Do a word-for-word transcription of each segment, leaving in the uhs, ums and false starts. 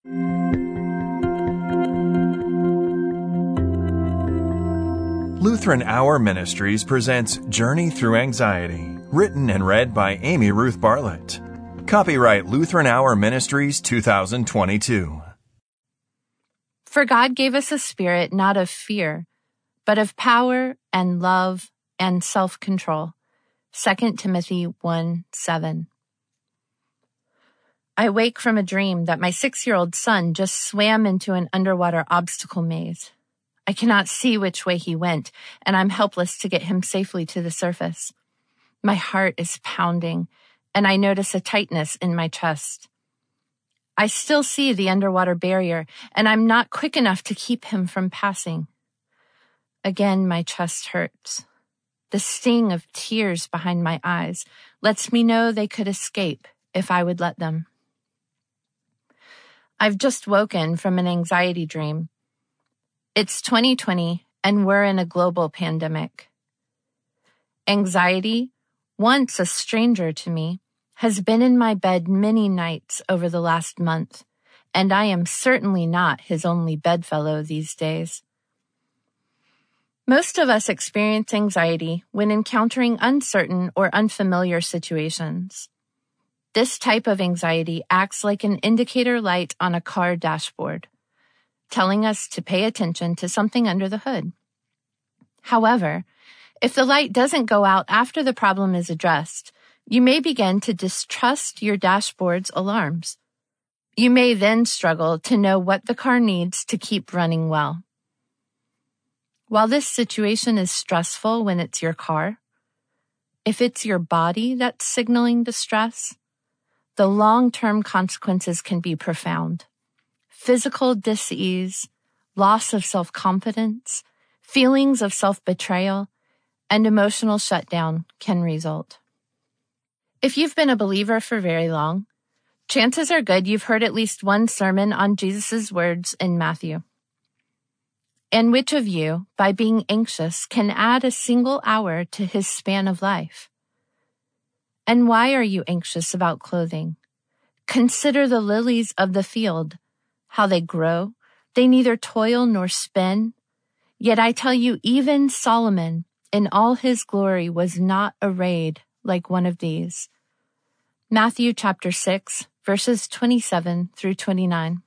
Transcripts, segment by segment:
Lutheran Hour Ministries presents Journey Through Anxiety, written and read by Amy Ruth Bartlett. Copyright Lutheran Hour Ministries twenty twenty-two. For God gave us a spirit not of fear, but of power and love and self-control. Second Timothy one seven. I wake from a dream that my six-year-old son just swam into an underwater obstacle maze. I cannot see which way he went, and I'm helpless to get him safely to the surface. My heart is pounding, and I notice a tightness in my chest. I still see the underwater barrier, and I'm not quick enough to keep him from passing. Again, my chest hurts. The sting of tears behind my eyes lets me know they could escape if I would let them. I've just woken from an anxiety dream. It's twenty twenty, and we're in a global pandemic. Anxiety, once a stranger to me, has been in my bed many nights over the last month, and I am certainly not his only bedfellow these days. Most of us experience anxiety when encountering uncertain or unfamiliar situations. This type of anxiety acts like an indicator light on a car dashboard, telling us to pay attention to something under the hood. However, if the light doesn't go out after the problem is addressed, you may begin to distrust your dashboard's alarms. You may then struggle to know what the car needs to keep running well. While this situation is stressful when it's your car, if it's your body that's signaling distress, the long-term consequences can be profound. Physical dis-ease, loss of self-confidence, feelings of self-betrayal, and emotional shutdown can result. If you've been a believer for very long, chances are good you've heard at least one sermon on Jesus' words in Matthew. And which of you, by being anxious, can add a single hour to his span of life? And why are you anxious about clothing? Consider the lilies of the field, how they grow. They neither toil nor spin. Yet I tell you, even Solomon, in all his glory, was not arrayed like one of these. Matthew chapter six, verses twenty-seven through twenty-nine.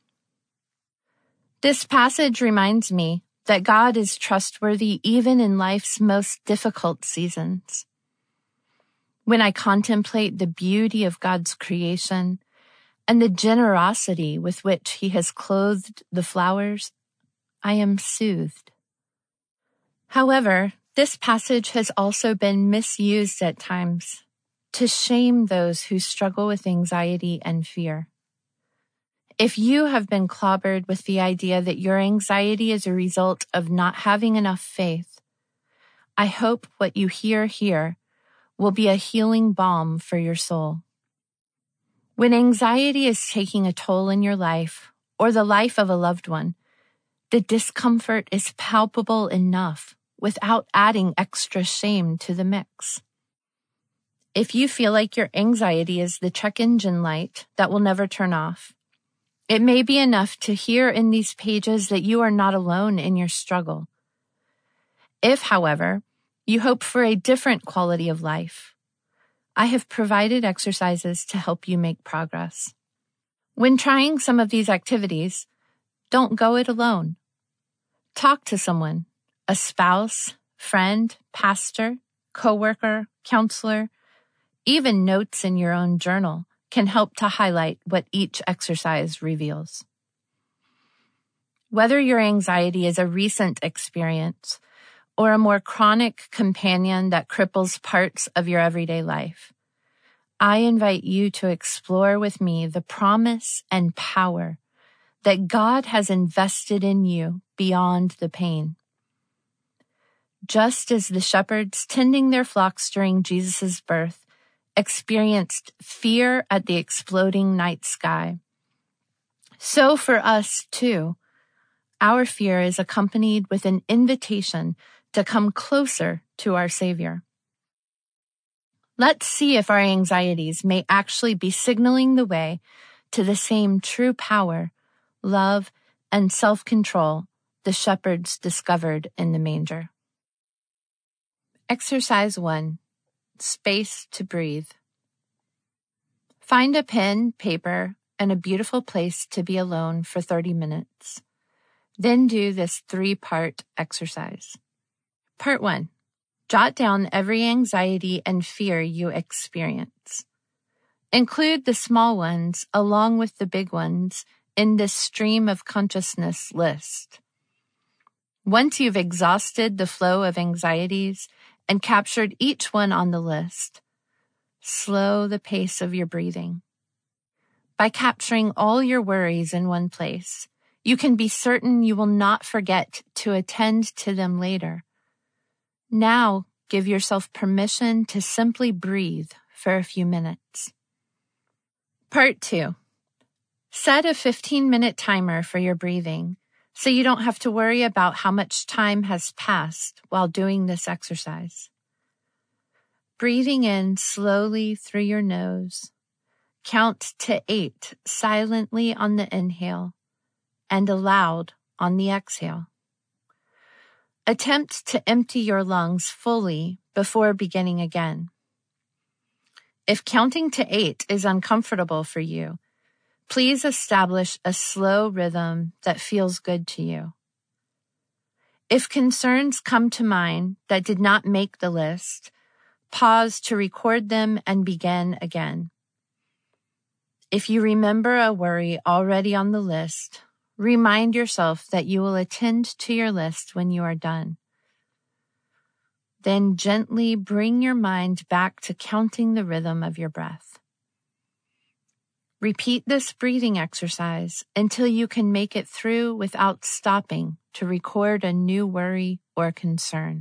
This passage reminds me that God is trustworthy even in life's most difficult seasons. When I contemplate the beauty of God's creation and the generosity with which he has clothed the flowers, I am soothed. However, this passage has also been misused at times to shame those who struggle with anxiety and fear. If you have been clobbered with the idea that your anxiety is a result of not having enough faith, I hope what you hear here will be a healing balm for your soul. When anxiety is taking a toll in your life or the life of a loved one, the discomfort is palpable enough without adding extra shame to the mix. If you feel like your anxiety is the check engine light that will never turn off, it may be enough to hear in these pages that you are not alone in your struggle. If, however, you hope for a different quality of life, I have provided exercises to help you make progress. When trying some of these activities, don't go it alone. Talk to someone, a spouse, friend, pastor, coworker, counselor. Even notes in your own journal can help to highlight what each exercise reveals. Whether your anxiety is a recent experience or a more chronic companion that cripples parts of your everyday life, I invite you to explore with me the promise and power that God has invested in you beyond the pain. Just as the shepherds tending their flocks during Jesus' birth experienced fear at the exploding night sky, so for us too, our fear is accompanied with an invitation to come closer to our Savior. Let's see if our anxieties may actually be signaling the way to the same true power, love, and self-control the shepherds discovered in the manger. Exercise one. Space to breathe. Find a pen, paper, and a beautiful place to be alone for thirty minutes. Then do this three-part exercise. Part one. Jot down every anxiety and fear you experience. Include the small ones along with the big ones in this stream of consciousness list. Once you've exhausted the flow of anxieties and captured each one on the list, slow the pace of your breathing. By capturing all your worries in one place, you can be certain you will not forget to attend to them later. Now, give yourself permission to simply breathe for a few minutes. Part two. Set a fifteen-minute timer for your breathing so you don't have to worry about how much time has passed while doing this exercise. Breathing in slowly through your nose, count to eight silently on the inhale and aloud on the exhale. Attempt to empty your lungs fully before beginning again. If counting to eight is uncomfortable for you, please establish a slow rhythm that feels good to you. If concerns come to mind that did not make the list, pause to record them and begin again. If you remember a worry already on the list, remind yourself that you will attend to your list when you are done. Then gently bring your mind back to counting the rhythm of your breath. Repeat this breathing exercise until you can make it through without stopping to record a new worry or concern.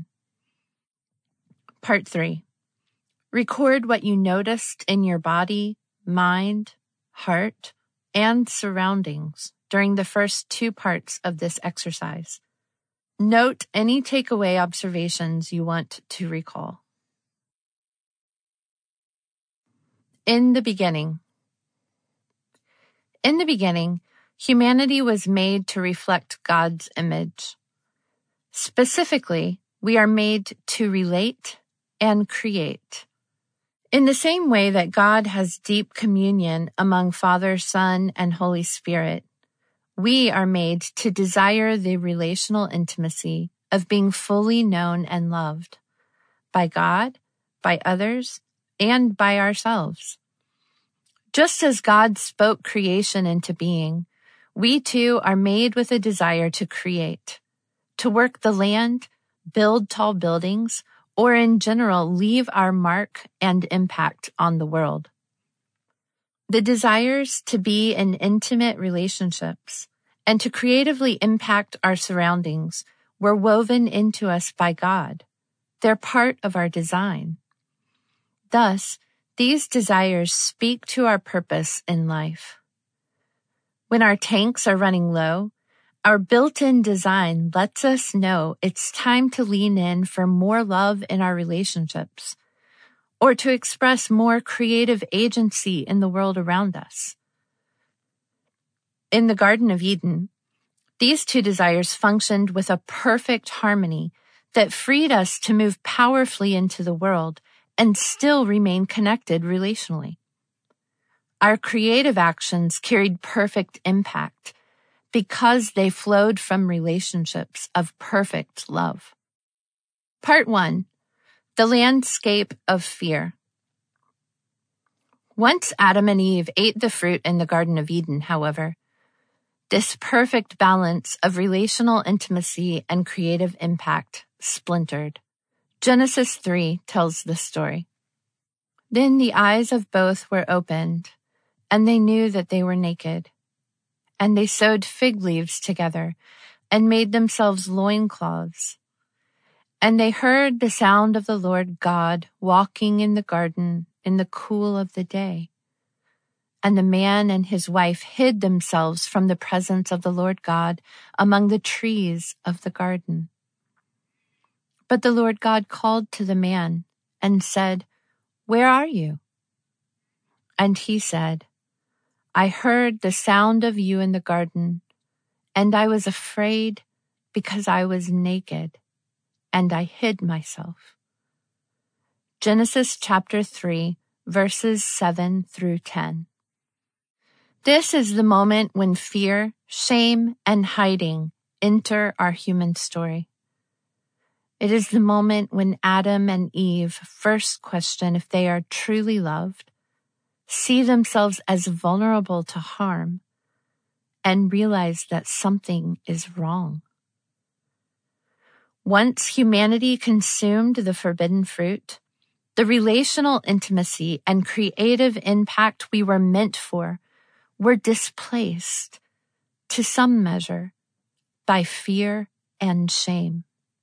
Part three. Record what you noticed in your body, mind, heart, and surroundings during the first two parts of this exercise. Note any takeaway observations you want to recall. In the beginning. In the beginning, humanity was made to reflect God's image. Specifically, we are made to relate and create. In the same way that God has deep communion among Father, Son, and Holy Spirit, we are made to desire the relational intimacy of being fully known and loved by God, by others, and by ourselves. Just as God spoke creation into being, we too are made with a desire to create, to work the land, build tall buildings, or in general leave our mark and impact on the world. The desires to be in intimate relationships and to creatively impact our surroundings were woven into us by God. They're part of our design. Thus, these desires speak to our purpose in life. When our tanks are running low, our built-in design lets us know it's time to lean in for more love in our relationships, or to express more creative agency in the world around us. In the Garden of Eden, these two desires functioned with a perfect harmony that freed us to move powerfully into the world and still remain connected relationally. Our creative actions carried perfect impact because they flowed from relationships of perfect love. Part one. The landscape of fear. Once Adam and Eve ate the fruit in the Garden of Eden, however, this perfect balance of relational intimacy and creative impact splintered. Genesis three tells the story. Then the eyes of both were opened, and they knew that they were naked. And they sewed fig leaves together and made themselves loincloths. And they heard the sound of the Lord God walking in the garden in the cool of the day. And the man and his wife hid themselves from the presence of the Lord God among the trees of the garden. But the Lord God called to the man and said, "Where are you?" And he said, "I heard the sound of you in the garden, and I was afraid because I was naked, and I hid myself. Genesis chapter three, verses seven through ten. This is the moment when fear, shame, and hiding enter our human story. It is the moment when Adam and Eve first question if they are truly loved, see themselves as vulnerable to harm, and realize that something is wrong. Once humanity consumed the forbidden fruit, the relational intimacy and creative impact we were meant for were displaced, to some measure, by fear and shame.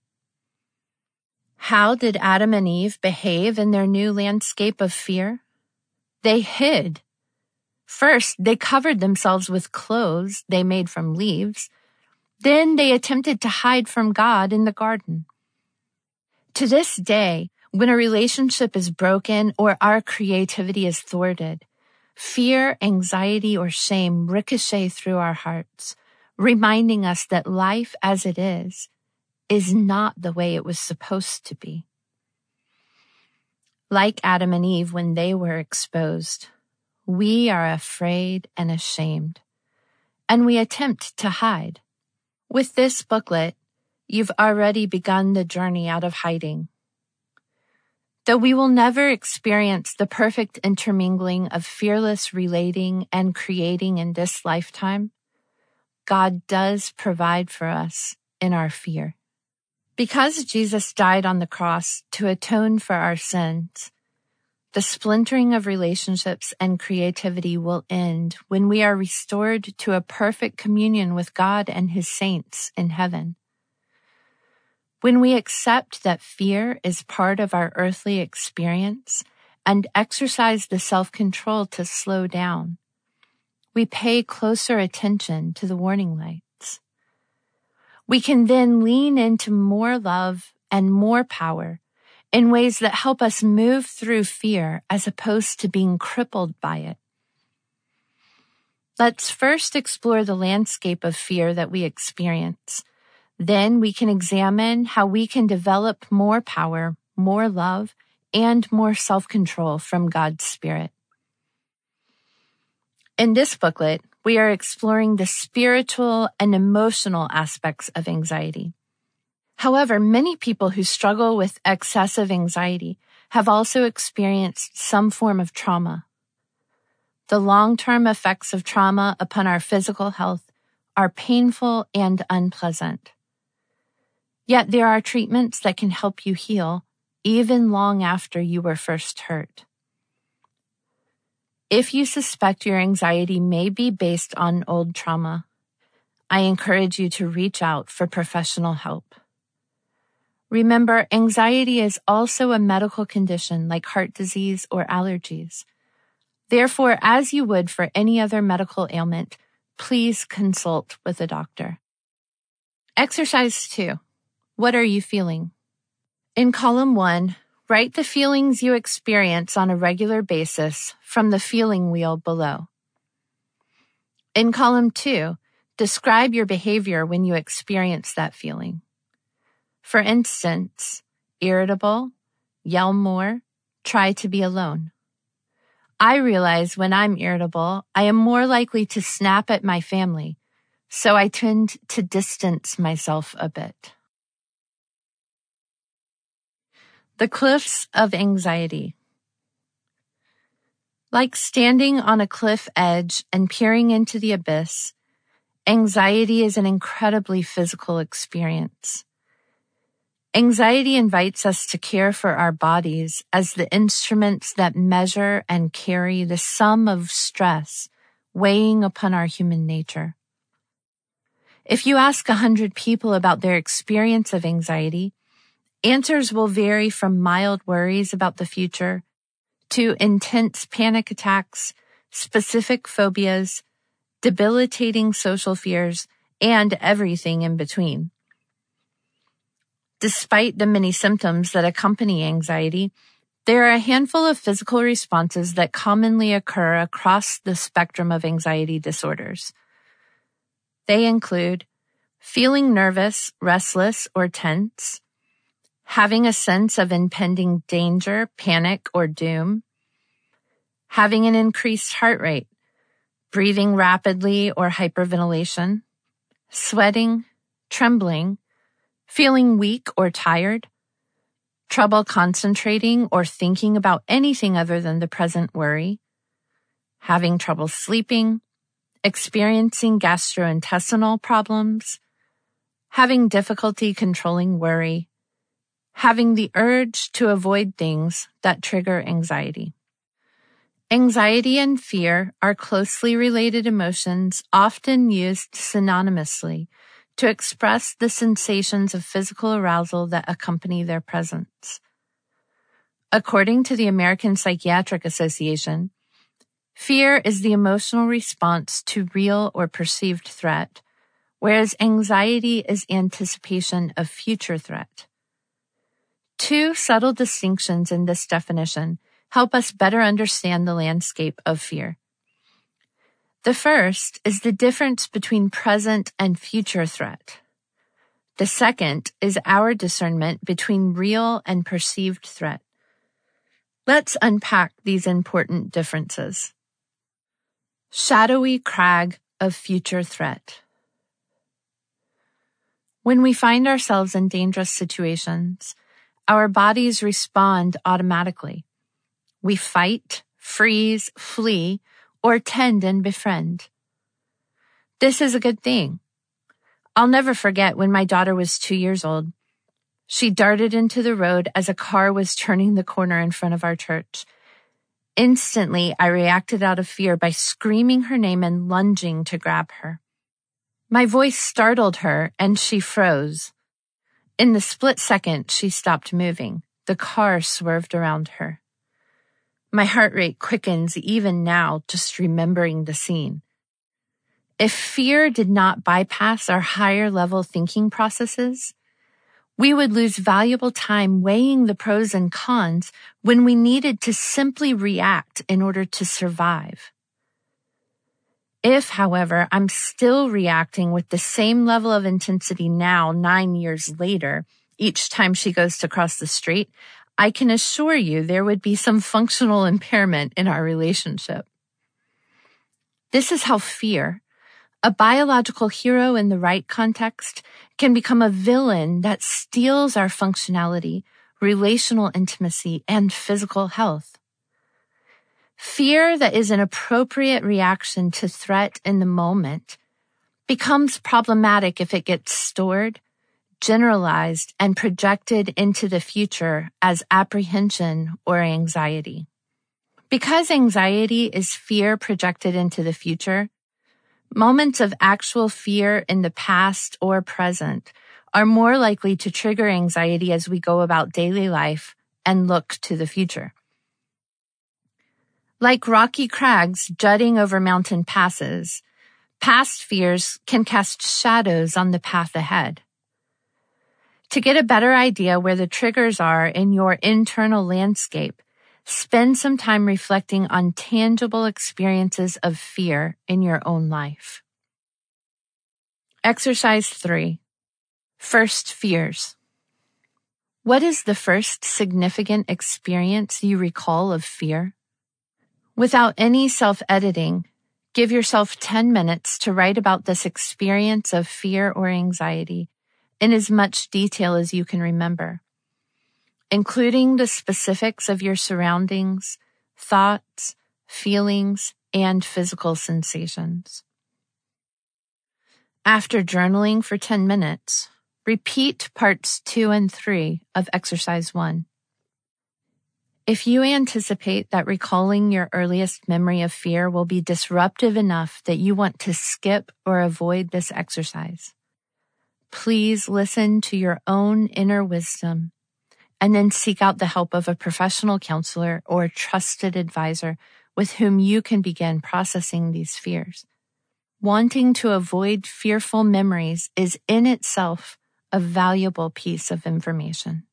How did Adam and Eve behave in their new landscape of fear? They hid. First, they covered themselves with clothes they made from leaves. Then they attempted to hide from God in the garden. To this day, when a relationship is broken or our creativity is thwarted, fear, anxiety, or shame ricochet through our hearts, reminding us that life as it is, is not the way it was supposed to be. Like Adam and Eve when they were exposed, we are afraid and ashamed, and we attempt to hide. With this booklet, you've already begun the journey out of hiding. Though we will never experience the perfect intermingling of fearless relating and creating in this lifetime, God does provide for us in our fear. Because Jesus died on the cross to atone for our sins, the splintering of relationships and creativity will end when we are restored to a perfect communion with God and His saints in heaven. When we accept that fear is part of our earthly experience and exercise the self-control to slow down, we pay closer attention to the warning lights. We can then lean into more love and more power in ways that help us move through fear as opposed to being crippled by it. Let's first explore the landscape of fear that we experience. Then we can examine how we can develop more power, more love, and more self-control from God's Spirit. In this booklet, we are exploring the spiritual and emotional aspects of anxiety. However, many people who struggle with excessive anxiety have also experienced some form of trauma. The long-term effects of trauma upon our physical health are painful and unpleasant. Yet there are treatments that can help you heal even long after you were first hurt. If you suspect your anxiety may be based on old trauma, I encourage you to reach out for professional help. Remember, anxiety is also a medical condition like heart disease or allergies. Therefore, as you would for any other medical ailment, please consult with a doctor. Exercise two. What are you feeling? In column one, write the feelings you experience on a regular basis from the feeling wheel below. In column two, describe your behavior when you experience that feeling. For instance, irritable, yell more, try to be alone. I realize when I'm irritable, I am more likely to snap at my family, so I tend to distance myself a bit. The cliffs of anxiety. Like standing on a cliff edge and peering into the abyss, anxiety is an incredibly physical experience. Anxiety invites us to care for our bodies as the instruments that measure and carry the sum of stress weighing upon our human nature. If you ask a hundred people about their experience of anxiety, answers will vary from mild worries about the future to intense panic attacks, specific phobias, debilitating social fears, and everything in between. Despite the many symptoms that accompany anxiety, there are a handful of physical responses that commonly occur across the spectrum of anxiety disorders. They include feeling nervous, restless, or tense, having a sense of impending danger, panic, or doom, having an increased heart rate, breathing rapidly or hyperventilation, sweating, trembling, feeling weak or tired, trouble concentrating or thinking about anything other than the present worry, having trouble sleeping, experiencing gastrointestinal problems, having difficulty controlling worry, having the urge to avoid things that trigger anxiety. Anxiety and fear are closely related emotions often used synonymously to express the sensations of physical arousal that accompany their presence. According to the American Psychiatric Association, fear is the emotional response to real or perceived threat, whereas anxiety is anticipation of future threat. Two subtle distinctions in this definition help us better understand the landscape of fear. The first is the difference between present and future threat. The second is our discernment between real and perceived threat. Let's unpack these important differences. Shadowy crag of future threat. When we find ourselves in dangerous situations, our bodies respond automatically. We fight, freeze, flee, or tend and befriend. This is a good thing. I'll never forget when my daughter was two years old. She darted into the road as a car was turning the corner in front of our church. Instantly, I reacted out of fear by screaming her name and lunging to grab her. My voice startled her and she froze. In the split second, she stopped moving. The car swerved around her. My heart rate quickens even now just remembering the scene. If fear did not bypass our higher level thinking processes, we would lose valuable time weighing the pros and cons when we needed to simply react in order to survive. If, however, I'm still reacting with the same level of intensity now, nine years later, each time she goes to cross the street, I can assure you there would be some functional impairment in our relationship. This is how fear, a biological hero in the right context, can become a villain that steals our functionality, relational intimacy, and physical health. Fear that is an appropriate reaction to threat in the moment becomes problematic if it gets stored, generalized, and projected into the future as apprehension or anxiety. Because anxiety is fear projected into the future, moments of actual fear in the past or present are more likely to trigger anxiety as we go about daily life and look to the future. Like rocky crags jutting over mountain passes, past fears can cast shadows on the path ahead. To get a better idea where the triggers are in your internal landscape, spend some time reflecting on tangible experiences of fear in your own life. Exercise three. First fears. What is the first significant experience you recall of fear? Without any self-editing, give yourself ten minutes to write about this experience of fear or anxiety in as much detail as you can remember, including the specifics of your surroundings, thoughts, feelings, and physical sensations. After journaling for ten minutes, repeat parts two and three of exercise one. If you anticipate that recalling your earliest memory of fear will be disruptive enough that you want to skip or avoid this exercise, please listen to your own inner wisdom and then seek out the help of a professional counselor or trusted advisor with whom you can begin processing these fears. Wanting to avoid fearful memories is in itself a valuable piece of information.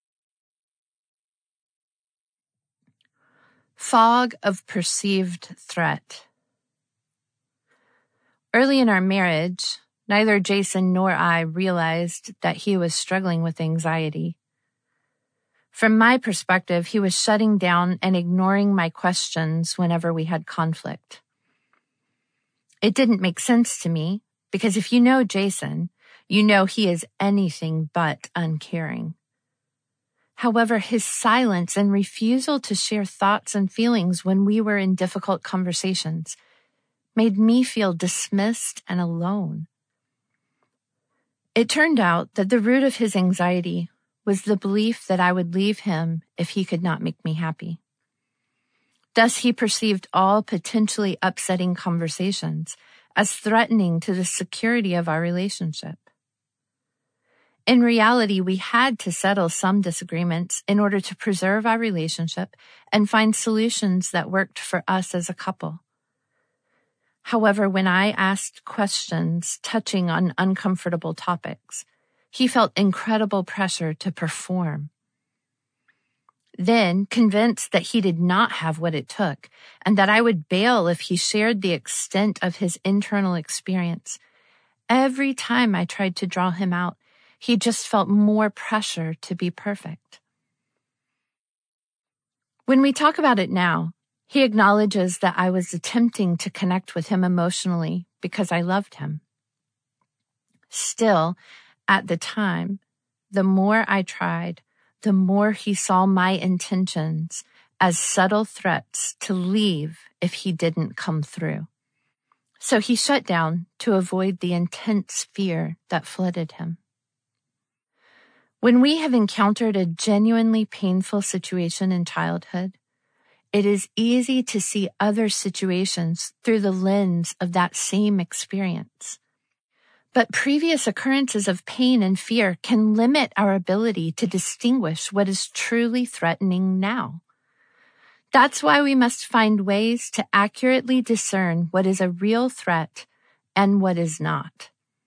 Fog of perceived threat. Early in our marriage, neither Jason nor I realized that he was struggling with anxiety. From my perspective, he was shutting down and ignoring my questions whenever we had conflict. It didn't make sense to me, because if you know Jason, you know he is anything but uncaring. However, his silence and refusal to share thoughts and feelings when we were in difficult conversations made me feel dismissed and alone. It turned out that the root of his anxiety was the belief that I would leave him if he could not make me happy. Thus, he perceived all potentially upsetting conversations as threatening to the security of our relationship. In reality, we had to settle some disagreements in order to preserve our relationship and find solutions that worked for us as a couple. However, when I asked questions touching on uncomfortable topics, he felt incredible pressure to perform. Then, convinced that he did not have what it took and that I would bail if he shared the extent of his internal experience, every time I tried to draw him out, he just felt more pressure to be perfect. When we talk about it now, he acknowledges that I was attempting to connect with him emotionally because I loved him. Still, at the time, the more I tried, the more he saw my intentions as subtle threats to leave if he didn't come through. So he shut down to avoid the intense fear that flooded him. When we have encountered a genuinely painful situation in childhood, it is easy to see other situations through the lens of that same experience. But previous occurrences of pain and fear can limit our ability to distinguish what is truly threatening now. That's why we must find ways to accurately discern what is a real threat and what is not.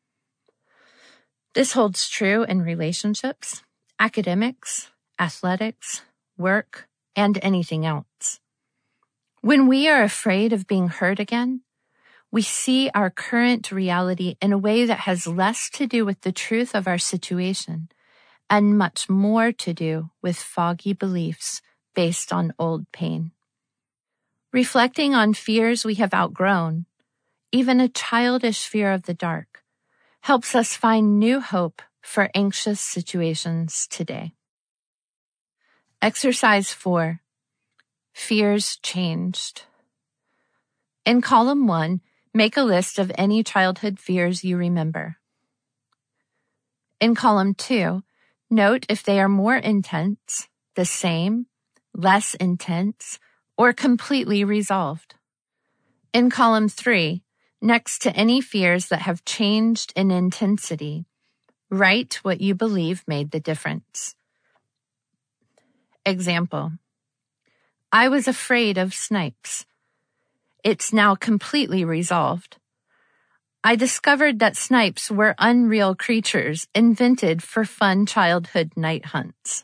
This holds true in relationships, academics, athletics, work, and anything else. When we are afraid of being hurt again, we see our current reality in a way that has less to do with the truth of our situation and much more to do with foggy beliefs based on old pain. Reflecting on fears we have outgrown, even a childish fear of the dark, helps us find new hope for anxious situations today. Exercise four. Fears changed. In column one, make a list of any childhood fears you remember. In column two, note if they are more intense, the same, less intense, or completely resolved. In column three, next to any fears that have changed in intensity, write what you believe made the difference. Example: I was afraid of snipes. It's now completely resolved. I discovered that snipes were unreal creatures invented for fun childhood night hunts.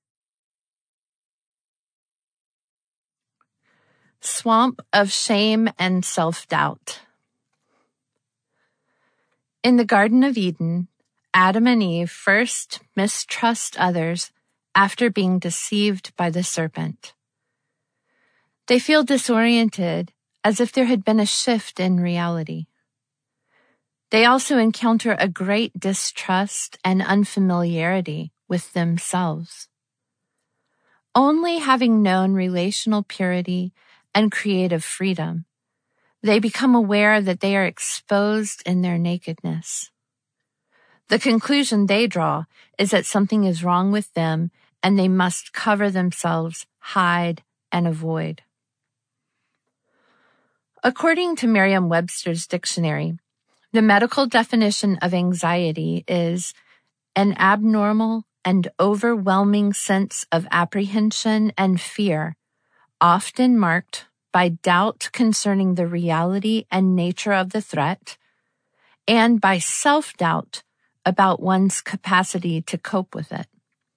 Swamp of shame and self-doubt. In the Garden of Eden, Adam and Eve first mistrust others after being deceived by the serpent. They feel disoriented, as if there had been a shift in reality. They also encounter a great distrust and unfamiliarity with themselves. Only having known relational purity and creative freedom, they become aware that they are exposed in their nakedness. The conclusion they draw is that something is wrong with them and they must cover themselves, hide, and avoid. According to Merriam-Webster's dictionary, the medical definition of anxiety is an abnormal and overwhelming sense of apprehension and fear, often marked by doubt concerning the reality and nature of the threat, and by self-doubt about one's capacity to cope with it.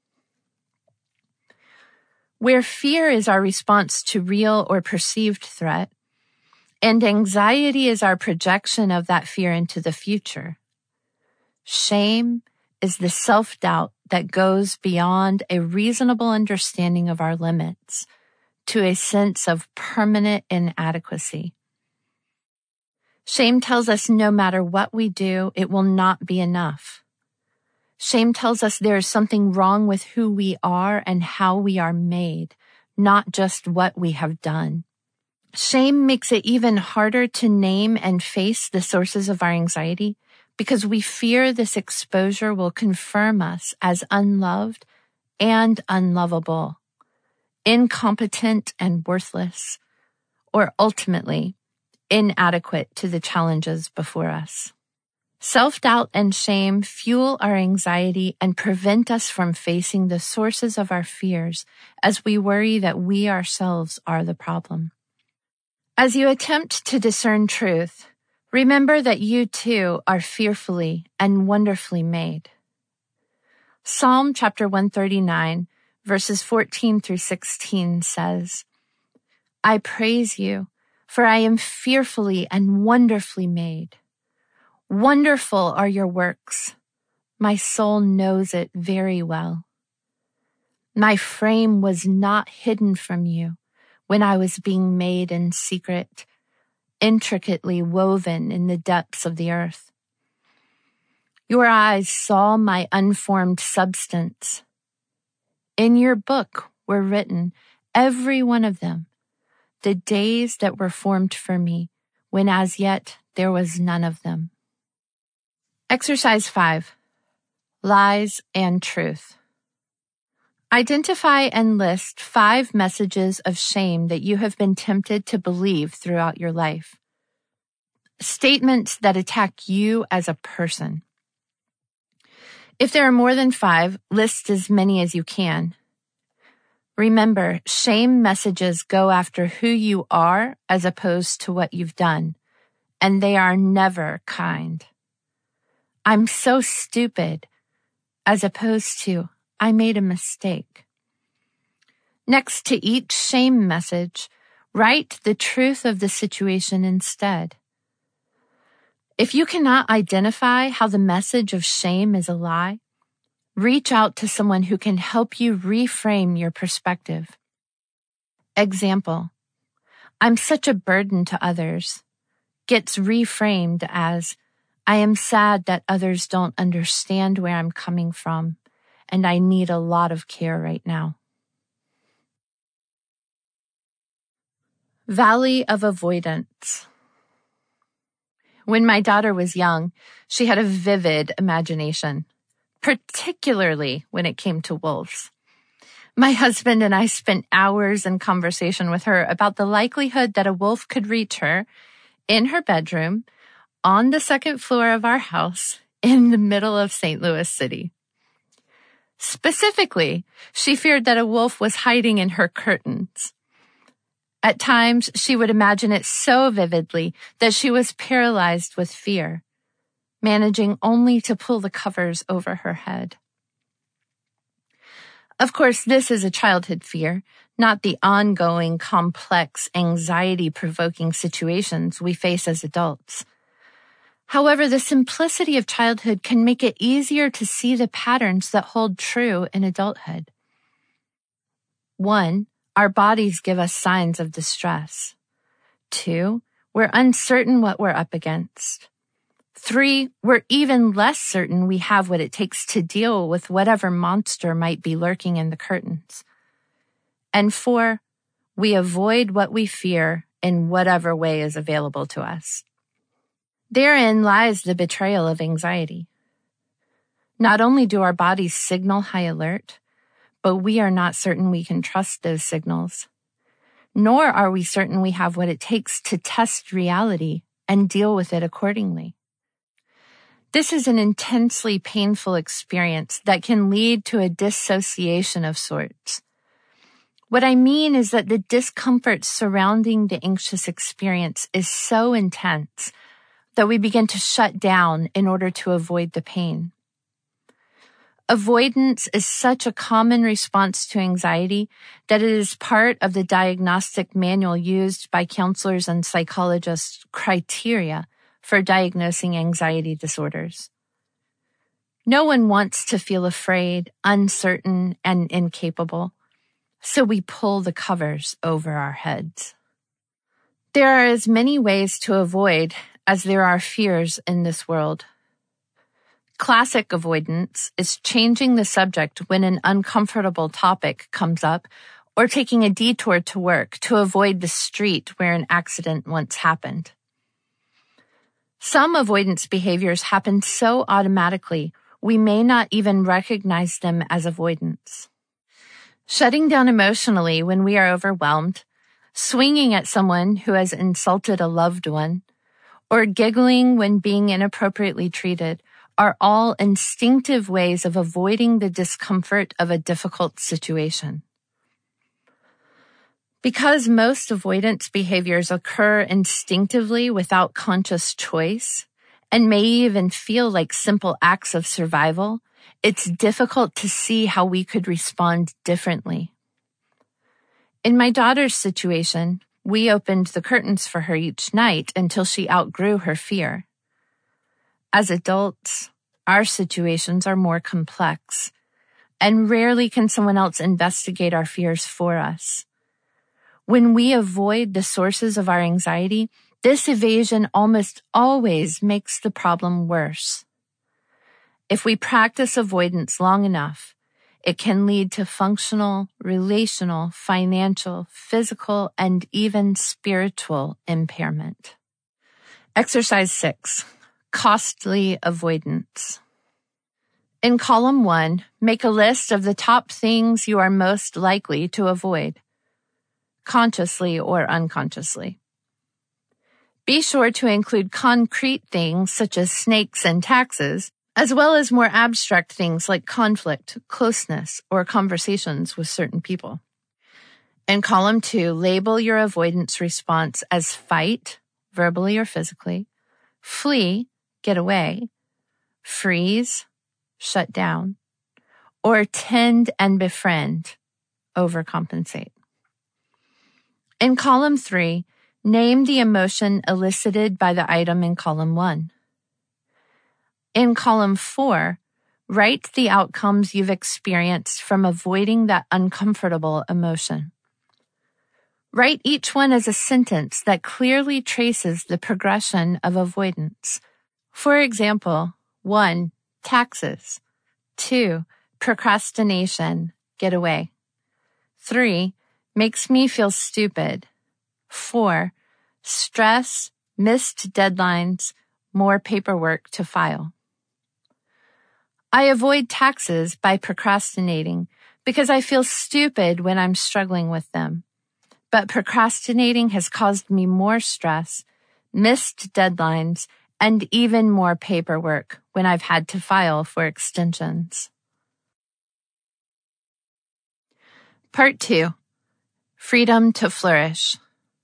Where fear is our response to real or perceived threat, and anxiety is our projection of that fear into the future, Shame is the self-doubt that goes beyond a reasonable understanding of our limits to a sense of permanent inadequacy. Shame tells us no matter what we do, it will not be enough. Shame tells us there is something wrong with who we are and how we are made, not just what we have done. Shame makes it even harder to name and face the sources of our anxiety because we fear this exposure will confirm us as unloved and unlovable, incompetent and worthless, or ultimately inadequate to the challenges before us. Self-doubt and shame fuel our anxiety and prevent us from facing the sources of our fears as we worry that we ourselves are the problem. As you attempt to discern truth, remember that you too are fearfully and wonderfully made. Psalm chapter one thirty-nine, verses fourteen through sixteen says, I praise you, for I am fearfully and wonderfully made. Wonderful are your works. My soul knows it very well. My frame was not hidden from you when I was being made in secret, intricately woven in the depths of the earth. Your eyes saw my unformed substance. In your book were written, every one of them, the days that were formed for me, when as yet there was none of them. Exercise five, Lies and Truth. Identify and list five messages of shame that you have been tempted to believe throughout your life. Statements that attack you as a person. If there are more than five, list as many as you can. Remember, shame messages go after who you are as opposed to what you've done, and they are never kind. I'm so stupid, as opposed to, I made a mistake. Next to each shame message, write the truth of the situation instead. If you cannot identify how the message of shame is a lie, reach out to someone who can help you reframe your perspective. Example, I'm such a burden to others, gets reframed as, I am sad that others don't understand where I'm coming from, and I need a lot of care right now. Valley of Avoidance. When my daughter was young, she had a vivid imagination, particularly when it came to wolves. My husband and I spent hours in conversation with her about the likelihood that a wolf could reach her in her bedroom on the second floor of our house in the middle of Saint Louis City. Specifically, she feared that a wolf was hiding in her curtains. At times, she would imagine it so vividly that she was paralyzed with fear, managing only to pull the covers over her head. Of course, this is a childhood fear, not the ongoing, complex, anxiety-provoking situations we face as adults. However, the simplicity of childhood can make it easier to see the patterns that hold true in adulthood. One, our bodies give us signs of distress. Two, we're uncertain what we're up against. Three, we're even less certain we have what it takes to deal with whatever monster might be lurking in the curtains. And four, we avoid what we fear in whatever way is available to us. Therein lies the betrayal of anxiety. Not only do our bodies signal high alert, but we are not certain we can trust those signals. Nor are we certain we have what it takes to test reality and deal with it accordingly. This is an intensely painful experience that can lead to a dissociation of sorts. What I mean is that the discomfort surrounding the anxious experience is so intense that we begin to shut down in order to avoid the pain. Avoidance is such a common response to anxiety that it is part of the diagnostic manual used by counselors and psychologists' criteria for diagnosing anxiety disorders. No one wants to feel afraid, uncertain, and incapable, so we pull the covers over our heads. There are as many ways to avoid as there are fears in this world. Classic avoidance is changing the subject when an uncomfortable topic comes up, or taking a detour to work to avoid the street where an accident once happened. Some avoidance behaviors happen so automatically, we may not even recognize them as avoidance. Shutting down emotionally when we are overwhelmed, swinging at someone who has insulted a loved one, or giggling when being inappropriately treated are all instinctive ways of avoiding the discomfort of a difficult situation. Because most avoidance behaviors occur instinctively without conscious choice, and may even feel like simple acts of survival, it's difficult to see how we could respond differently. In my daughter's situation, we opened the curtains for her each night until she outgrew her fear. As adults, our situations are more complex, and rarely can someone else investigate our fears for us. When we avoid the sources of our anxiety, this evasion almost always makes the problem worse. If we practice avoidance long enough, it can lead to functional, relational, financial, physical, and even spiritual impairment. Exercise six, costly avoidance. In column one, make a list of the top things you are most likely to avoid, consciously or unconsciously. Be sure to include concrete things such as snakes and taxes, as well as more abstract things like conflict, closeness, or conversations with certain people. In column two, label your avoidance response as fight, verbally or physically, flee, get away, freeze, shut down, or tend and befriend, overcompensate. In column three, name the emotion elicited by the item in column one. In column four, write the outcomes you've experienced from avoiding that uncomfortable emotion. Write each one as a sentence that clearly traces the progression of avoidance. For example, one, taxes. Two, procrastination, get away. Three, makes me feel stupid. Four, stress, missed deadlines, more paperwork to file. I avoid taxes by procrastinating because I feel stupid when I'm struggling with them. But procrastinating has caused me more stress, missed deadlines, and even more paperwork when I've had to file for extensions. Part two, freedom to flourish.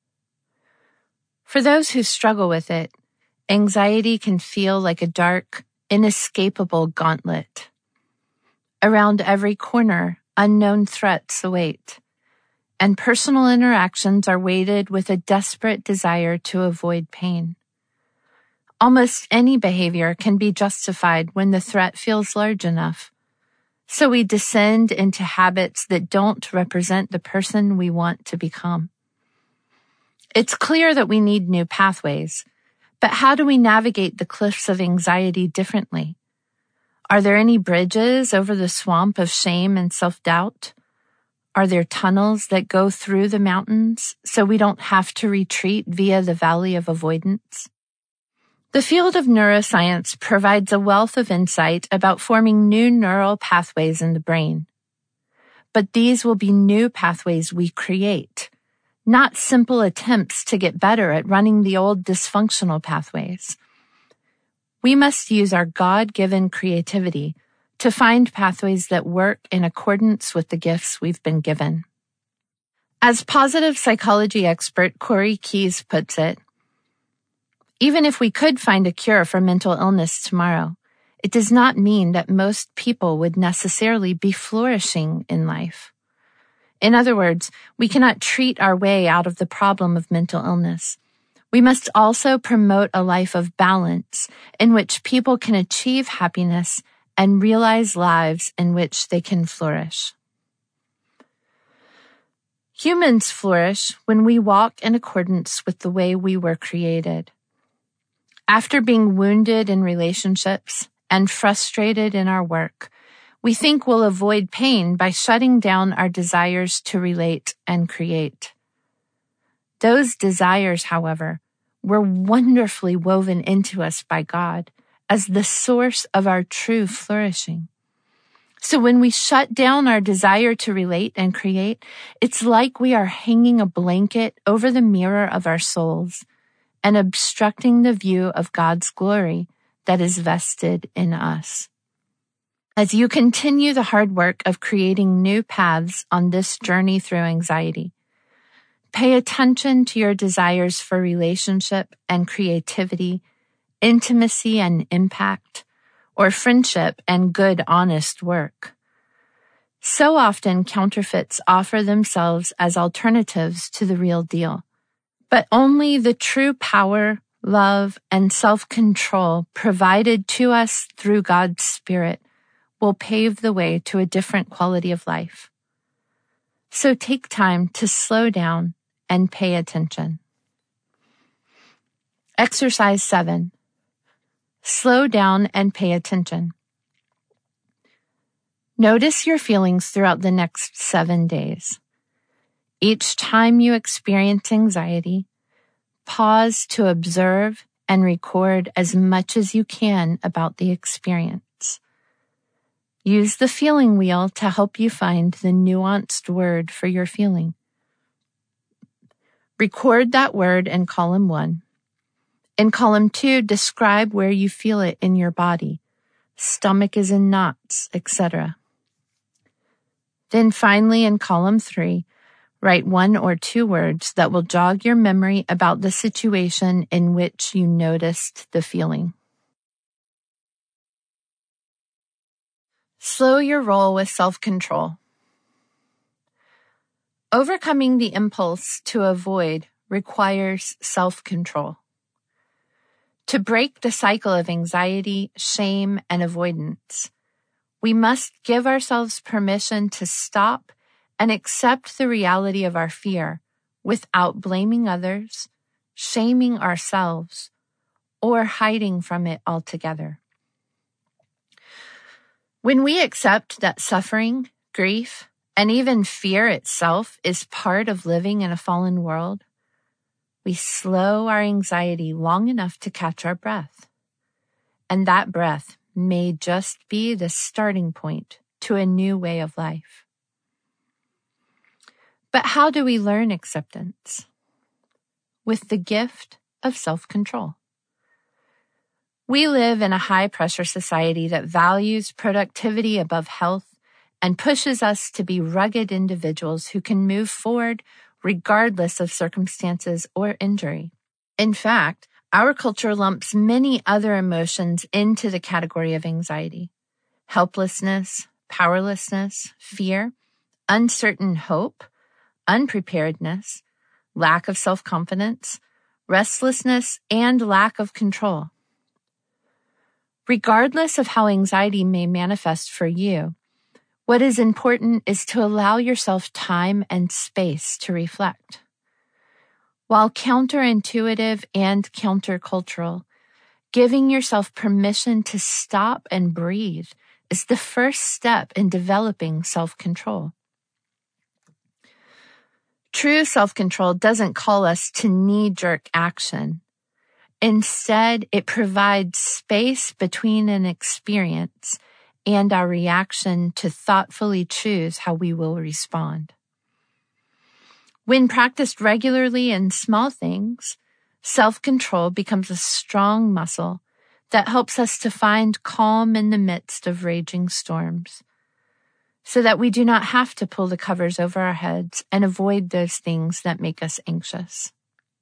For those who struggle with it, anxiety can feel like a dark, inescapable gauntlet. Around every corner, unknown threats await, and personal interactions are weighted with a desperate desire to avoid pain. Almost any behavior can be justified when the threat feels large enough, so we descend into habits that don't represent the person we want to become. It's clear that we need new pathways, but how do we navigate the cliffs of anxiety differently? Are there any bridges over the swamp of shame and self-doubt? Are there tunnels that go through the mountains so we don't have to retreat via the valley of avoidance? The field of neuroscience provides a wealth of insight about forming new neural pathways in the brain. But these will be new pathways we create, not simple attempts to get better at running the old dysfunctional pathways. We must use our God-given creativity to find pathways that work in accordance with the gifts we've been given. As positive psychology expert Corey Keyes puts it, even if we could find a cure for mental illness tomorrow, it does not mean that most people would necessarily be flourishing in life. In other words, we cannot treat our way out of the problem of mental illness. We must also promote a life of balance in which people can achieve happiness and realize lives in which they can flourish. Humans flourish when we walk in accordance with the way we were created. After being wounded in relationships and frustrated in our work, we think we'll avoid pain by shutting down our desires to relate and create. Those desires, however, were wonderfully woven into us by God as the source of our true flourishing. So when we shut down our desire to relate and create, it's like we are hanging a blanket over the mirror of our souls and obstructing the view of God's glory that is vested in us. As you continue the hard work of creating new paths on this journey through anxiety, pay attention to your desires for relationship and creativity, intimacy and impact, or friendship and good, honest work. So often counterfeits offer themselves as alternatives to the real deal, but only the true power, love, and self-control provided to us through God's Spirit will pave the way to a different quality of life. So take time to slow down and pay attention. Exercise seven. Slow down and pay attention. Notice your feelings throughout the next seven days. Each time you experience anxiety, pause to observe and record as much as you can about the experience. Use the feeling wheel to help you find the nuanced word for your feeling. Record that word in column one. In column two, describe where you feel it in your body. Stomach is in knots, et cetera. Then finally, in column three, write one or two words that will jog your memory about the situation in which you noticed the feeling. Slow your roll with self-control. Overcoming the impulse to avoid requires self-control. To break the cycle of anxiety, shame, and avoidance, we must give ourselves permission to stop and accept the reality of our fear without blaming others, shaming ourselves, or hiding from it altogether. When we accept that suffering, grief, and even fear itself is part of living in a fallen world, we slow our anxiety long enough to catch our breath. And that breath may just be the starting point to a new way of life. But how do we learn acceptance? With the gift of self-control. We live in a high-pressure society that values productivity above health and pushes us to be rugged individuals who can move forward regardless of circumstances or injury. In fact, our culture lumps many other emotions into the category of anxiety: helplessness, powerlessness, fear, uncertain hope, unpreparedness, lack of self-confidence, restlessness, and lack of control. Regardless of how anxiety may manifest for you, what is important is to allow yourself time and space to reflect. While counterintuitive and countercultural, giving yourself permission to stop and breathe is the first step in developing self-control. True self-control doesn't call us to knee-jerk action. Instead, it provides space between an experience and our reaction to thoughtfully choose how we will respond. When practiced regularly in small things, self-control becomes a strong muscle that helps us to find calm in the midst of raging storms, so that we do not have to pull the covers over our heads and avoid those things that make us anxious.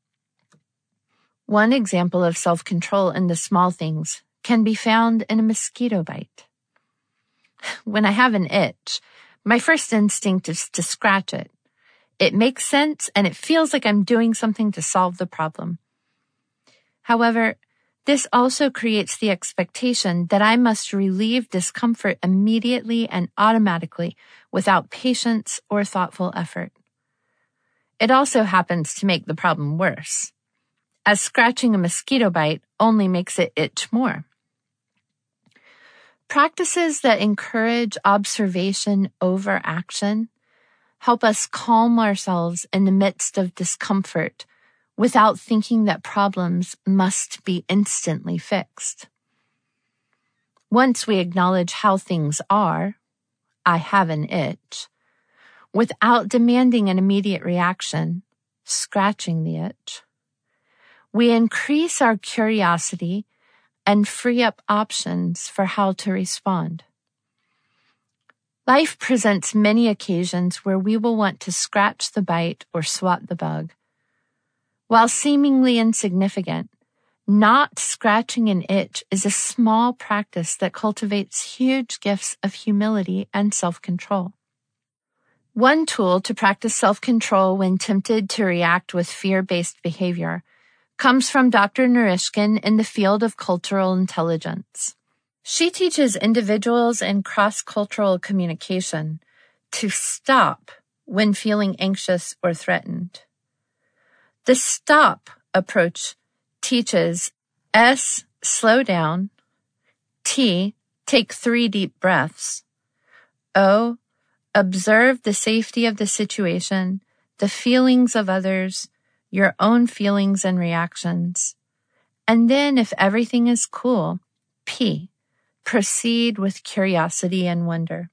One example of self-control in the small things can be found in a mosquito bite. When I have an itch, my first instinct is to scratch it. It makes sense and it feels like I'm doing something to solve the problem. However, This also creates the expectation that I must relieve discomfort immediately and automatically without patience or thoughtful effort. It also happens to make the problem worse, as scratching a mosquito bite only makes it itch more. Practices that encourage observation over action help us calm ourselves in the midst of discomfort without thinking that problems must be instantly fixed. Once we acknowledge how things are, I have an itch, without demanding an immediate reaction, scratching the itch, we increase our curiosity and free up options for how to respond. Life presents many occasions where we will want to scratch the bite or swat the bug. While seemingly insignificant, not scratching an itch is a small practice that cultivates huge gifts of humility and self-control. One tool to practice self-control when tempted to react with fear-based behavior comes from Doctor Narishkin in the field of cultural intelligence. She teaches individuals in cross-cultural communication to stop when feeling anxious or threatened. The stop approach teaches S, slow down, T, take three deep breaths, O, observe the safety of the situation, the feelings of others, your own feelings and reactions, and then if everything is cool, P, proceed with curiosity and wonder.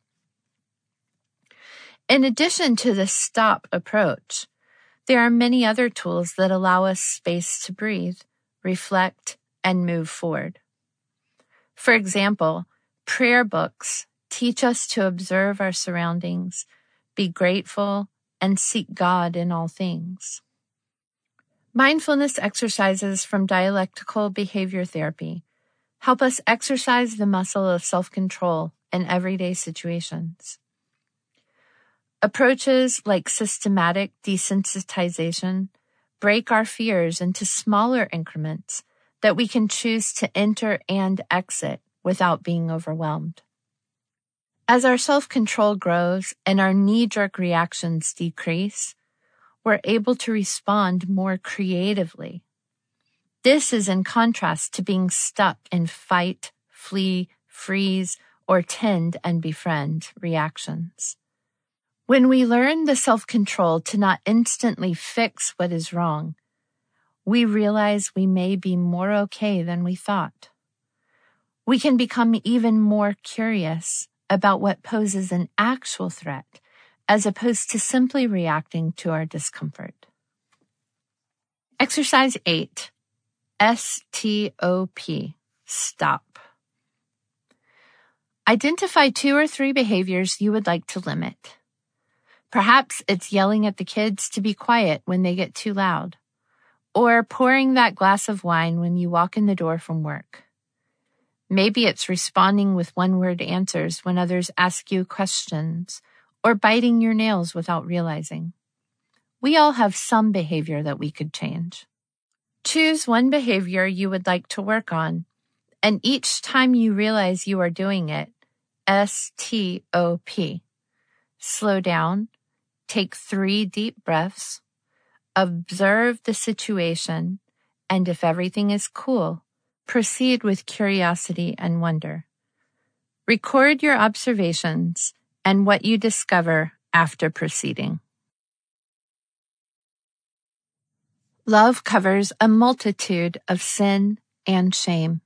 In addition to the stop approach, there are many other tools that allow us space to breathe, reflect, and move forward. For example, prayer books teach us to observe our surroundings, be grateful, and seek God in all things. Mindfulness exercises from dialectical behavior therapy help us exercise the muscle of self-control in everyday situations. Approaches like systematic desensitization break our fears into smaller increments that we can choose to enter and exit without being overwhelmed. As our self-control grows and our knee-jerk reactions decrease, we're able to respond more creatively. This is in contrast to being stuck in fight, flee, freeze, or tend and befriend reactions. When we learn the self-control to not instantly fix what is wrong, we realize we may be more okay than we thought. We can become even more curious about what poses an actual threat, as opposed to simply reacting to our discomfort. Exercise eight, S T O P, stop. Identify two or three behaviors you would like to limit. Perhaps it's yelling at the kids to be quiet when they get too loud, or pouring that glass of wine when you walk in the door from work. Maybe it's responding with one-word answers when others ask you questions, or biting your nails without realizing. We all have some behavior that we could change. Choose one behavior you would like to work on, and each time you realize you are doing it, S T O P. Slow down, take three deep breaths, observe the situation, and if everything is cool, proceed with curiosity and wonder. Record your observations and what you discover after proceeding. Love covers a multitude of sin and shame.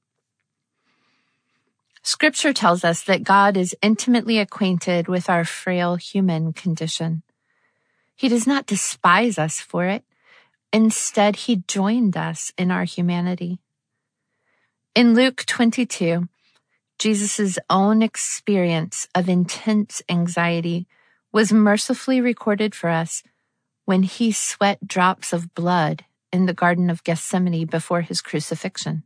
Scripture tells us that God is intimately acquainted with our frail human condition. He does not despise us for it. Instead, he joined us in our humanity. In Luke twenty-two, Jesus' own experience of intense anxiety was mercifully recorded for us when he sweat drops of blood in the Garden of Gethsemane before his crucifixion.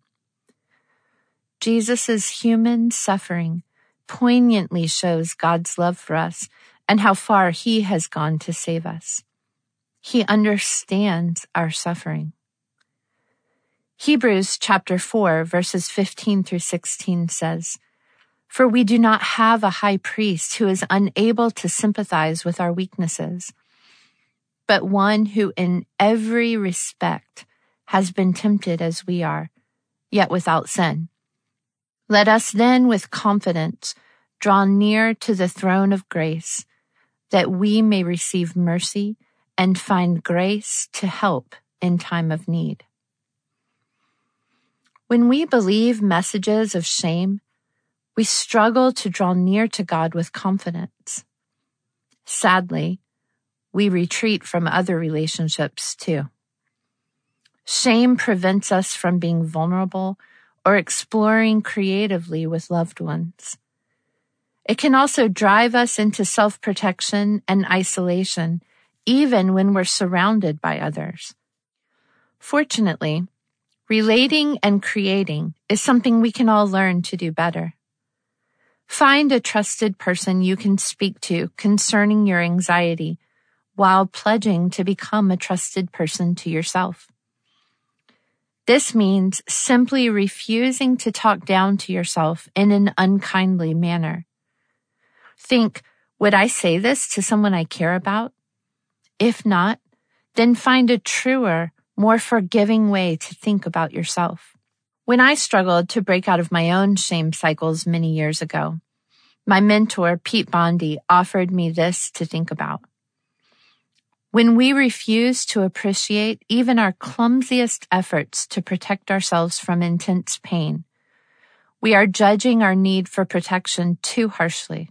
Jesus' human suffering poignantly shows God's love for us and how far he has gone to save us. He understands our suffering. Hebrews chapter four, verses fifteen through sixteen says, "For we do not have a high priest who is unable to sympathize with our weaknesses, but one who in every respect has been tempted as we are, yet without sin. Let us then with confidence draw near to the throne of grace, that we may receive mercy and find grace to help in time of need." When we believe messages of shame, we struggle to draw near to God with confidence. Sadly, we retreat from other relationships too. Shame prevents us from being vulnerable or exploring creatively with loved ones. It can also drive us into self-protection and isolation, even when we're surrounded by others. Fortunately, relating and creating is something we can all learn to do better. Find a trusted person you can speak to concerning your anxiety while pledging to become a trusted person to yourself. This means simply refusing to talk down to yourself in an unkindly manner. Think, would I say this to someone I care about? If not, then find a truer, more forgiving way to think about yourself. When I struggled to break out of my own shame cycles many years ago, my mentor, Pete Bondi, offered me this to think about. When we refuse to appreciate even our clumsiest efforts to protect ourselves from intense pain, we are judging our need for protection too harshly.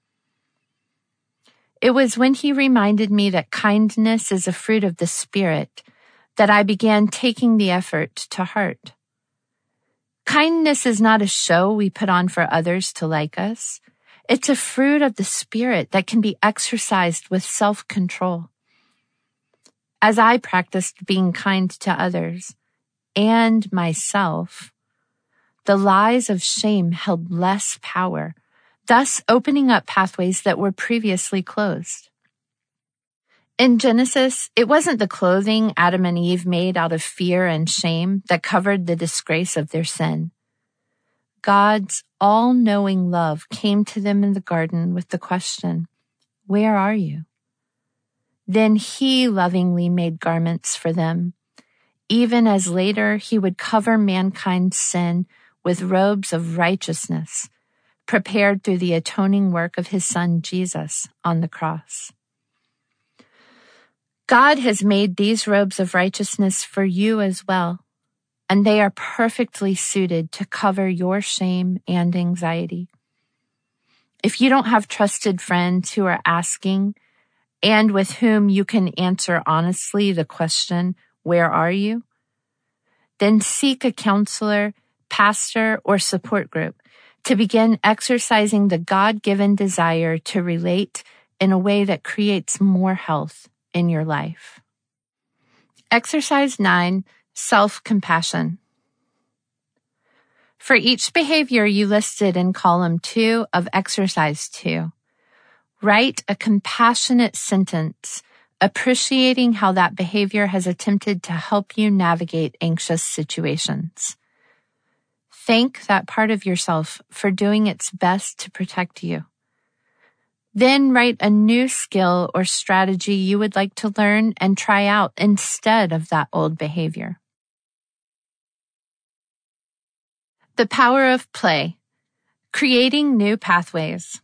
It was when he reminded me that kindness is a fruit of the Spirit that I began taking the effort to heart. Kindness is not a show we put on for others to like us. It's a fruit of the Spirit that can be exercised with self-control. As I practiced being kind to others and myself, the lies of shame held less power, thus opening up pathways that were previously closed. In Genesis, it wasn't the clothing Adam and Eve made out of fear and shame that covered the disgrace of their sin. God's all-knowing love came to them in the garden with the question, "Where are you?" Then he lovingly made garments for them, even as later he would cover mankind's sin with robes of righteousness, prepared through the atoning work of his Son Jesus on the cross. God has made these robes of righteousness for you as well, and they are perfectly suited to cover your shame and anxiety. If you don't have trusted friends who are asking and with whom you can answer honestly the question, "Where are you?" then seek a counselor, pastor, or support group to begin exercising the God-given desire to relate in a way that creates more health in your life. Exercise nine, self-compassion. For each behavior you listed in column two of exercise two, write a compassionate sentence appreciating how that behavior has attempted to help you navigate anxious situations. Thank that part of yourself for doing its best to protect you. Then write a new skill or strategy you would like to learn and try out instead of that old behavior. The power of play, creating new pathways.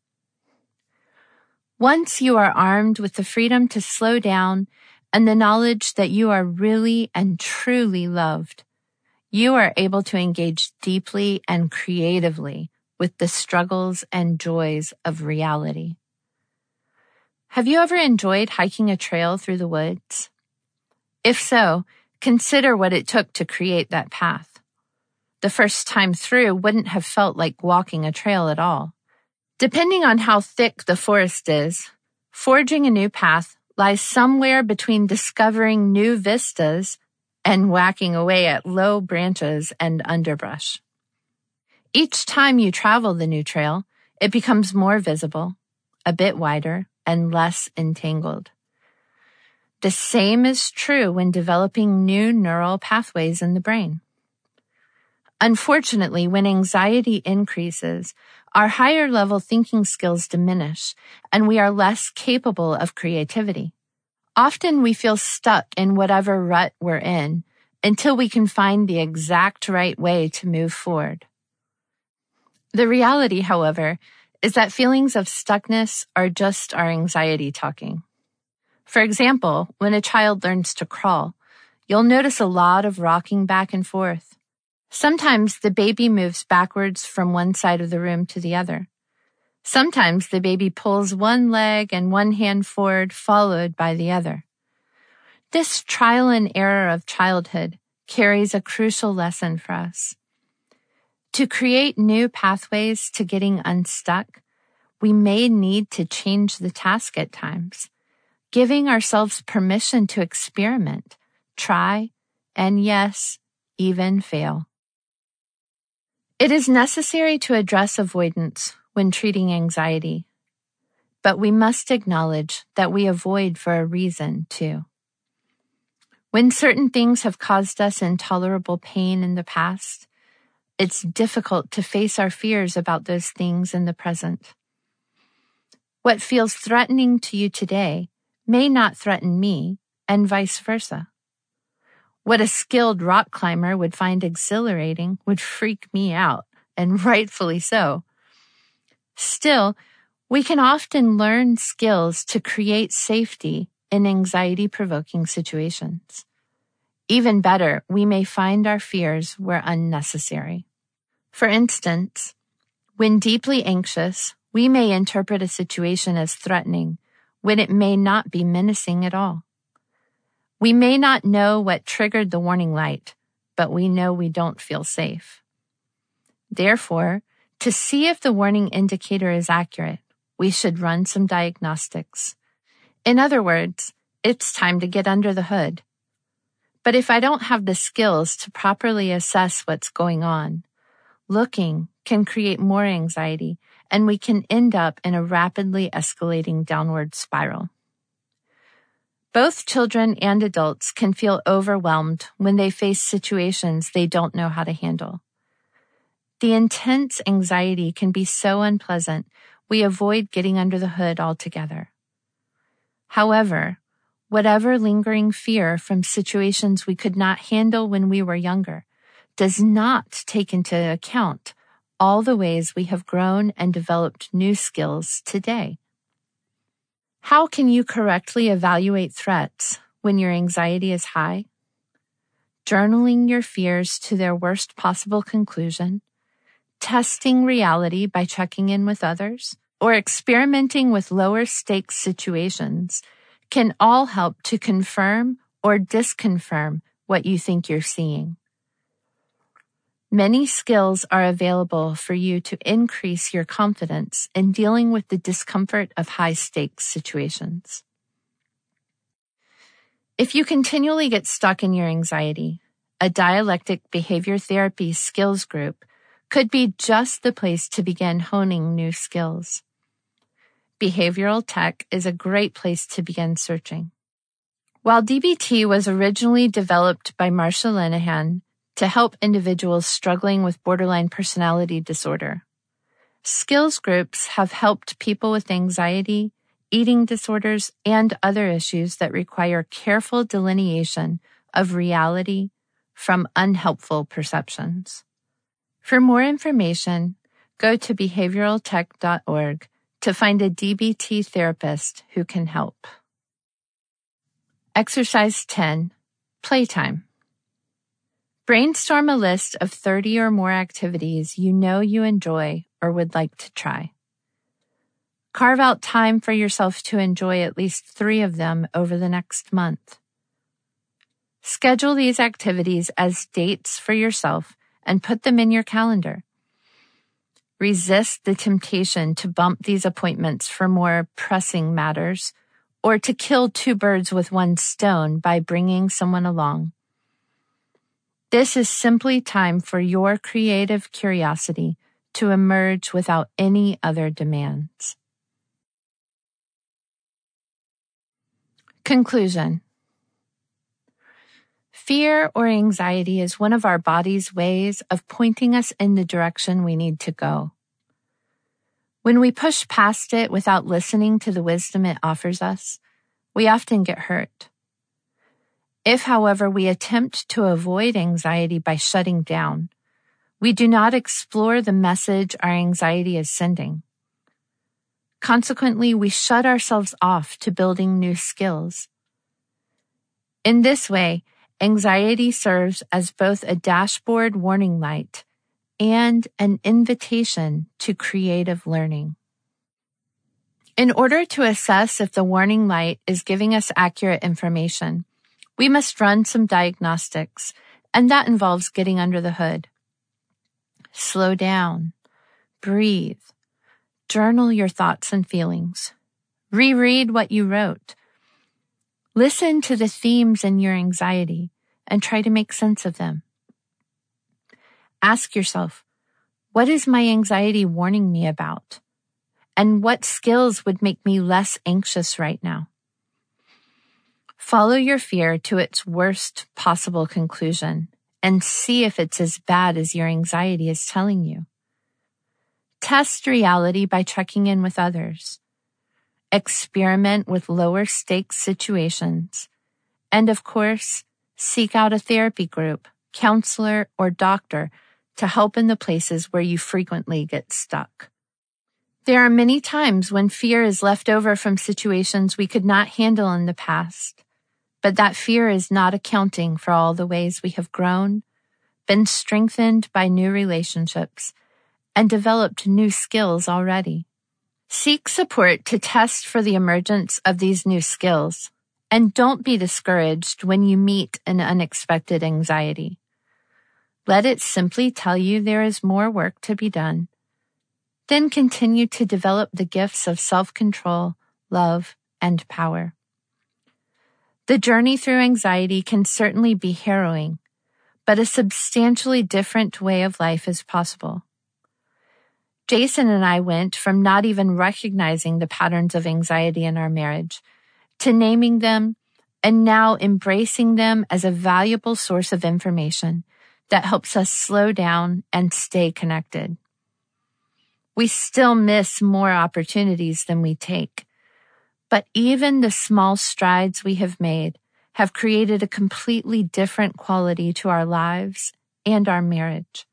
Once you are armed with the freedom to slow down and the knowledge that you are really and truly loved, you are able to engage deeply and creatively with the struggles and joys of reality. Have you ever enjoyed hiking a trail through the woods? If so, consider what it took to create that path. The first time through wouldn't have felt like walking a trail at all. Depending on how thick the forest is, forging a new path lies somewhere between discovering new vistas and whacking away at low branches and underbrush. Each time you travel the new trail, it becomes more visible, a bit wider, and less entangled. The same is true when developing new neural pathways in the brain. Unfortunately, when anxiety increases, our higher-level thinking skills diminish, and we are less capable of creativity. Often we feel stuck in whatever rut we're in until we can find the exact right way to move forward. The reality, however, is that feelings of stuckness are just our anxiety talking. For example, when a child learns to crawl, you'll notice a lot of rocking back and forth. Sometimes the baby moves backwards from one side of the room to the other. Sometimes the baby pulls one leg and one hand forward, followed by the other. This trial and error of childhood carries a crucial lesson for us. To create new pathways to getting unstuck, we may need to change the task at times, giving ourselves permission to experiment, try, and yes, even fail. It is necessary to address avoidance when treating anxiety, but we must acknowledge that we avoid for a reason too. When certain things have caused us intolerable pain in the past, it's difficult to face our fears about those things in the present. What feels threatening to you today may not threaten me, and vice versa. What a skilled rock climber would find exhilarating would freak me out, and rightfully so. Still, we can often learn skills to create safety in anxiety-provoking situations. Even better, we may find our fears were unnecessary. For instance, when deeply anxious, we may interpret a situation as threatening when it may not be menacing at all. We may not know what triggered the warning light, but we know we don't feel safe. Therefore, to see if the warning indicator is accurate, we should run some diagnostics. In other words, it's time to get under the hood. But if I don't have the skills to properly assess what's going on, looking can create more anxiety, and we can end up in a rapidly escalating downward spiral. Both children and adults can feel overwhelmed when they face situations they don't know how to handle. The intense anxiety can be so unpleasant, we avoid getting under the hood altogether. However, whatever lingering fear from situations we could not handle when we were younger does not take into account all the ways we have grown and developed new skills today. How can you correctly evaluate threats when your anxiety is high? Journaling your fears to their worst possible conclusion, testing reality by checking in with others, or experimenting with lower stakes situations can all help to confirm or disconfirm what you think you're seeing. Many skills are available for you to increase your confidence in dealing with the discomfort of high-stakes situations. If you continually get stuck in your anxiety, a dialectic behavior therapy skills group could be just the place to begin honing new skills. Behavioral tech is a great place to begin searching. While D B T was originally developed by Marsha Linehan to help individuals struggling with borderline personality disorder, skills groups have helped people with anxiety, eating disorders, and other issues that require careful delineation of reality from unhelpful perceptions. For more information, go to behavioral tech dot org to find a D B T therapist who can help. Exercise ten. Playtime. Brainstorm a list of thirty or more activities you know you enjoy or would like to try. Carve out time for yourself to enjoy at least three of them over the next month. Schedule these activities as dates for yourself and put them in your calendar. Resist the temptation to bump these appointments for more pressing matters or to kill two birds with one stone by bringing someone along. This is simply time for your creative curiosity to emerge without any other demands. Conclusion. Fear or anxiety is one of our body's ways of pointing us in the direction we need to go. When we push past it without listening to the wisdom it offers us, we often get hurt. If, however, we attempt to avoid anxiety by shutting down, we do not explore the message our anxiety is sending. Consequently, we shut ourselves off to building new skills. In this way, anxiety serves as both a dashboard warning light and an invitation to creative learning. In order to assess if the warning light is giving us accurate information, we must run some diagnostics, and that involves getting under the hood. Slow down, breathe, journal your thoughts and feelings, reread what you wrote, listen to the themes in your anxiety, and try to make sense of them. Ask yourself, what is my anxiety warning me about? And what skills would make me less anxious right now? Follow your fear to its worst possible conclusion and see if it's as bad as your anxiety is telling you. Test reality by checking in with others. Experiment with lower stakes situations. And of course, seek out a therapy group, counselor, or doctor to help in the places where you frequently get stuck. There are many times when fear is left over from situations we could not handle in the past, but that fear is not accounting for all the ways we have grown, been strengthened by new relationships, and developed new skills already. Seek support to test for the emergence of these new skills, and don't be discouraged when you meet an unexpected anxiety. Let it simply tell you there is more work to be done. Then continue to develop the gifts of self-control, love, and power. The journey through anxiety can certainly be harrowing, but a substantially different way of life is possible. Jason and I went from not even recognizing the patterns of anxiety in our marriage to naming them and now embracing them as a valuable source of information that helps us slow down and stay connected. We still miss more opportunities than we take, but even the small strides we have made have created a completely different quality to our lives and our marriage.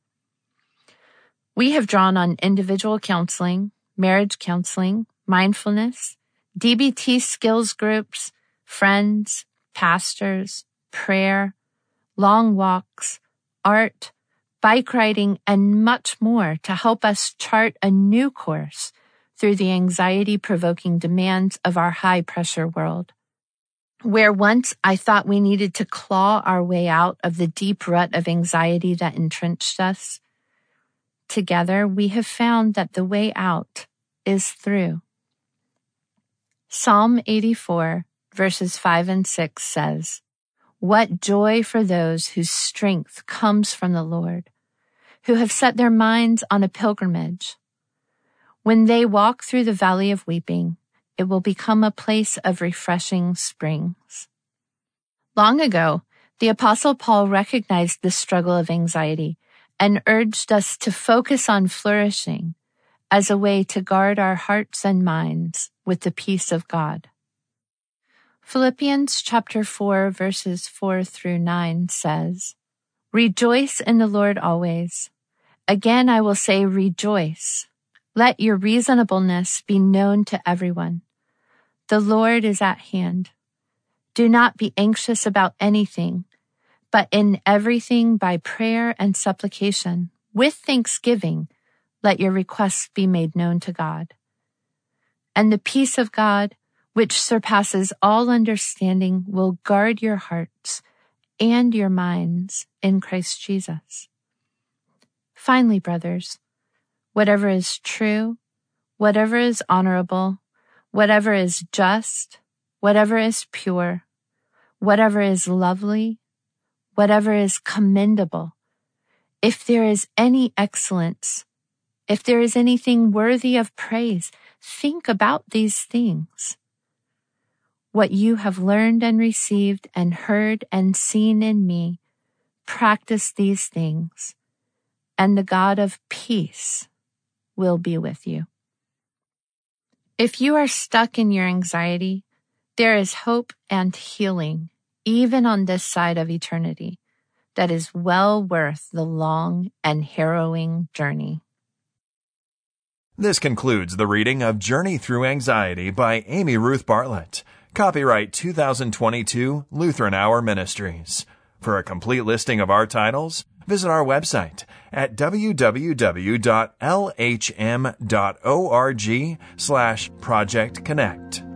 We have drawn on individual counseling, marriage counseling, mindfulness, D B T skills groups, friends, pastors, prayer, long walks, art, bike riding, and much more to help us chart a new course through the anxiety-provoking demands of our high-pressure world. Where once I thought we needed to claw our way out of the deep rut of anxiety that entrenched us, together we have found that the way out is through. Psalm eighty-four, verses five and six says, "What joy for those whose strength comes from the Lord, who have set their minds on a pilgrimage. When they walk through the valley of weeping, it will become a place of refreshing springs." Long ago, the Apostle Paul recognized the struggle of anxiety and urged us to focus on flourishing as a way to guard our hearts and minds with the peace of God. Philippians chapter four, verses four through nine says, "Rejoice in the Lord always. Again I will say rejoice. Let your reasonableness be known to everyone. The Lord is at hand. Do not be anxious about anything, but in everything by prayer and supplication, with thanksgiving, let your requests be made known to God. And the peace of God, which surpasses all understanding, will guard your hearts and your minds in Christ Jesus. Finally, brothers, whatever is true, whatever is honorable, whatever is just, whatever is pure, whatever is lovely, whatever is commendable, if there is any excellence, if there is anything worthy of praise, think about these things. what you have learned and received and heard and seen in me, practice these things, and the God of peace will be with you. If you are stuck in your anxiety, there is hope and healing, even on this side of eternity, that is well worth the long and harrowing journey. This concludes the reading of Journey Through Anxiety by Amy Ruth Bartlett. Copyright two thousand twenty-two, Lutheran Hour Ministries. For a complete listing of our titles, visit our website at w w w dot l h m dot org slash project connect.